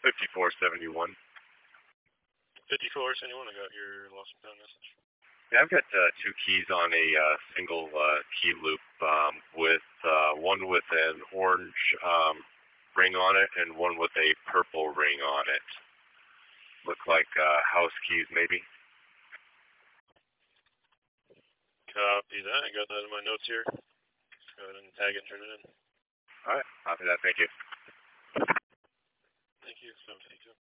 5471. 5471, I got your lost and found message. Yeah, I've got two keys on a single key loop, with one with an orange ring on it and one with a purple ring on it. Look like house keys, maybe. Copy that. I got that in my notes here. Go ahead and tag it and turn it in. All right, copy that. Thank you. Thank you. 752.